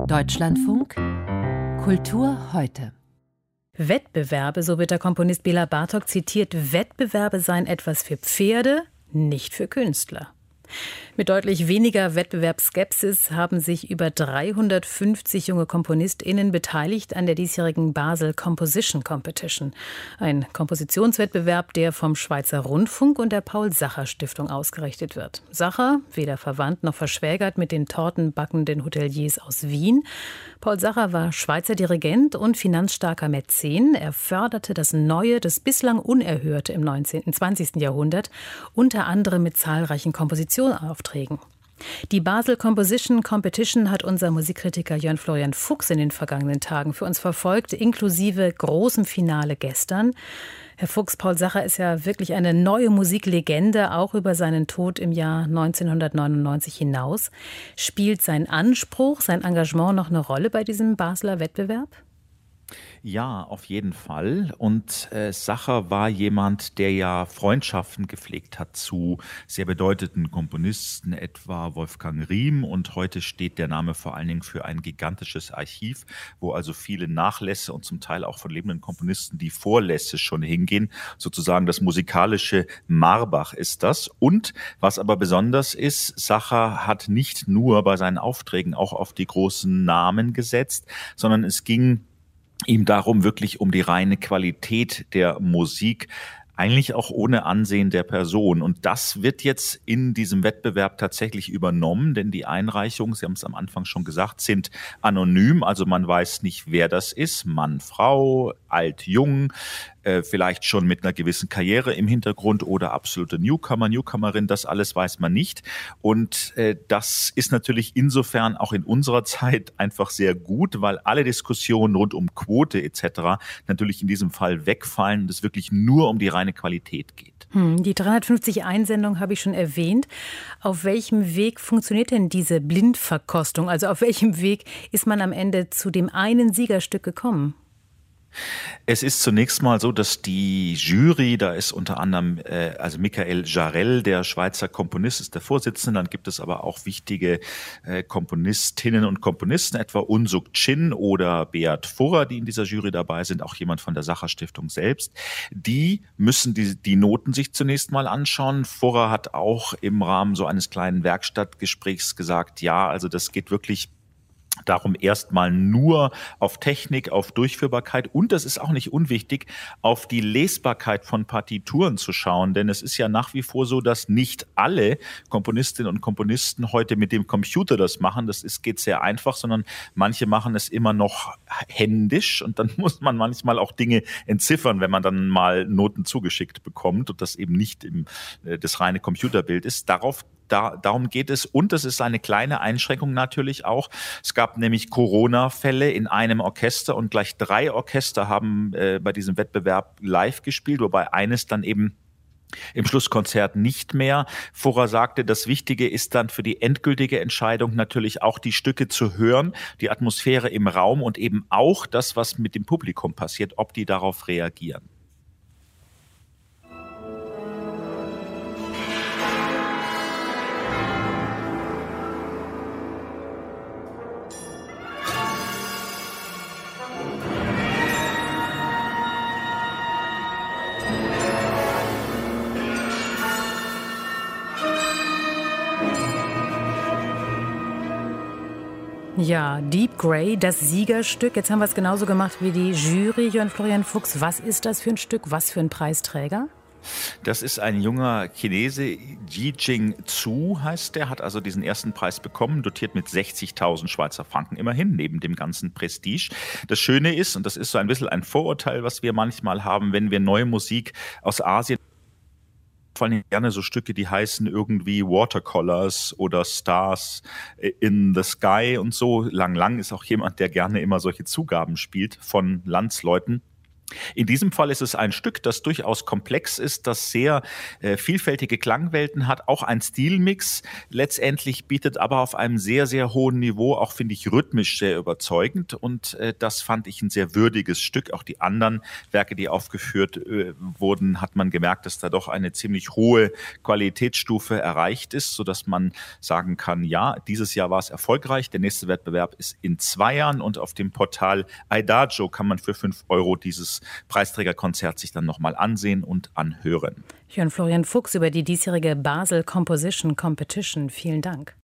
Deutschlandfunk Kultur heute. Wettbewerbe, so wird der Komponist Béla Bartók zitiert, Wettbewerbe seien etwas für Pferde, nicht für Künstler. Mit deutlich weniger Wettbewerbsskepsis haben sich über 350 junge KomponistInnen beteiligt an der diesjährigen Basel Composition Competition. Ein Kompositionswettbewerb, der vom Schweizer Rundfunk und der Paul-Sacher-Stiftung ausgerichtet wird. Sacher, weder verwandt noch verschwägert mit den tortenbackenden Hoteliers aus Wien. Paul Sacher war Schweizer Dirigent und finanzstarker Mäzen. Er förderte das Neue, das bislang Unerhörte im 19. und 20. Jahrhundert, unter anderem mit zahlreichen Kompositionsaufträgen. Die Basel Composition Competition hat unser Musikkritiker Jörn-Florian Fuchs in den vergangenen Tagen für uns verfolgt, inklusive großem Finale gestern. Herr Fuchs, Paul Sacher ist ja wirklich eine neue Musiklegende, auch über seinen Tod im Jahr 1999 hinaus. Spielt sein Anspruch, sein Engagement noch eine Rolle bei diesem Basler Wettbewerb? Ja, auf jeden Fall. Und Sacher war jemand, der ja Freundschaften gepflegt hat zu sehr bedeutenden Komponisten, etwa Wolfgang Riem. Und heute steht der Name vor allen Dingen für ein gigantisches Archiv, wo also viele Nachlässe und zum Teil auch von lebenden Komponisten die Vorlässe schon hingehen. Sozusagen das musikalische Marbach ist das. Und was aber besonders ist, Sacher hat nicht nur bei seinen Aufträgen auch auf die großen Namen gesetzt, sondern es ging ihm darum, wirklich um die reine Qualität der Musik, eigentlich auch ohne Ansehen der Person. Und das wird jetzt in diesem Wettbewerb tatsächlich übernommen, denn die Einreichungen, Sie haben es am Anfang schon gesagt, sind anonym. Also man weiß nicht, wer das ist, Mann, Frau, alt, jung, vielleicht schon mit einer gewissen Karriere im Hintergrund oder absolute Newcomer, Newcomerin, das alles weiß man nicht. Und das ist natürlich insofern auch in unserer Zeit einfach sehr gut, weil alle Diskussionen rund um Quote etc. natürlich in diesem Fall wegfallen und es wirklich nur um die reine Qualität geht. Die 350 Einsendungen habe ich schon erwähnt. Auf welchem Weg funktioniert denn diese Blindverkostung? Also auf welchem Weg ist man am Ende zu dem einen Siegerstück gekommen? Es ist zunächst mal so, dass die Jury, da ist unter anderem also Michael Jarell, der Schweizer Komponist, ist der Vorsitzende. Dann gibt es aber auch wichtige Komponistinnen und Komponisten, etwa Unsuk Chin oder Beat Furrer, die in dieser Jury dabei sind, auch jemand von der Sacher-Stiftung selbst. Die müssen die Noten sich zunächst mal anschauen. Furrer hat auch im Rahmen so eines kleinen Werkstattgesprächs gesagt, ja, also das geht wirklich darum erstmal nur auf Technik, auf Durchführbarkeit und das ist auch nicht unwichtig, auf die Lesbarkeit von Partituren zu schauen, denn es ist ja nach wie vor so, dass nicht alle Komponistinnen und Komponisten heute mit dem Computer das machen, geht sehr einfach, sondern manche machen es immer noch händisch und dann muss man manchmal auch Dinge entziffern, wenn man dann mal Noten zugeschickt bekommt und das eben nicht das reine Computerbild ist. Darum geht es und es ist eine kleine Einschränkung natürlich auch. Es gab nämlich Corona-Fälle in einem Orchester und gleich 3 Orchester haben bei diesem Wettbewerb live gespielt, wobei eines dann eben im Schlusskonzert nicht mehr. Furrer sagte, das Wichtige ist dann für die endgültige Entscheidung natürlich auch die Stücke zu hören, die Atmosphäre im Raum und eben auch das, was mit dem Publikum passiert, ob die darauf reagieren. Ja, Deep Grey, das Siegerstück. Jetzt haben wir es genauso gemacht wie die Jury. Jörn-Florian Fuchs, was ist das für ein Stück? Was für ein Preisträger? Das ist ein junger Chinese, Yijing Zhu heißt der, hat also diesen ersten Preis bekommen, dotiert mit 60.000 Schweizer Franken immerhin, neben dem ganzen Prestige. Das Schöne ist, und das ist so ein bisschen ein Vorurteil, was wir manchmal haben, wenn wir neue Musik aus Asien vor allem gerne so Stücke, die heißen irgendwie Watercolors oder Stars in the Sky und so. Lang Lang ist auch jemand, der gerne immer solche Zugaben spielt von Landsleuten. In diesem Fall ist es ein Stück, das durchaus komplex ist, das sehr vielfältige Klangwelten hat, auch ein Stilmix letztendlich bietet, aber auf einem sehr, sehr hohen Niveau, auch finde ich rhythmisch sehr überzeugend und das fand ich ein sehr würdiges Stück. Auch die anderen Werke, die aufgeführt wurden, hat man gemerkt, dass da doch eine ziemlich hohe Qualitätsstufe erreicht ist, sodass man sagen kann, ja, dieses Jahr war es erfolgreich, der nächste Wettbewerb ist in 2 Jahren und auf dem Portal Adagio kann man für 5 € dieses Preisträgerkonzert sich dann nochmal ansehen und anhören. Jörn Florian Fuchs über die diesjährige Basel Composition Competition. Vielen Dank.